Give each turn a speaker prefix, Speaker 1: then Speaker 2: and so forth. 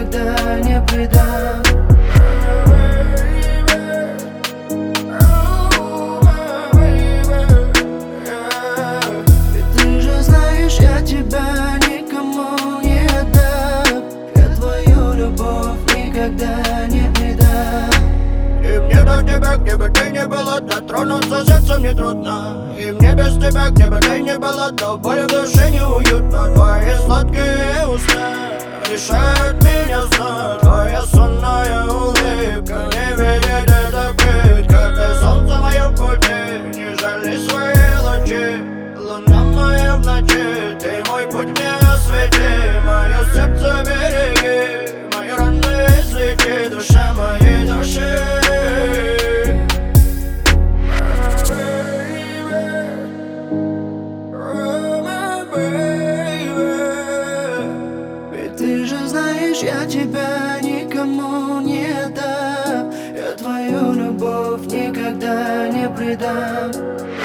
Speaker 1: никогда не предам. Ведь ты же знаешь, я тебя никому не отдам. Я твою любовь никогда не предам.
Speaker 2: И мне до тебя, где бы ты ни была, дотронуться сердцем не трудно. И мне без тебя, где бы ты ни была, до боли в душе неуютно. Твои сладкие уста решают меня знать. Твоя сонная улыбка не видит этот вид. Как ты солнце мое в пути, не жали свои лучи. Луна моя в ночи, ты мой путь мне освети. Мое сердце береги, мои раны излечи, душа моей души.
Speaker 1: Ты же знаешь, я тебя никому не отдам. Я твою любовь никогда не предам.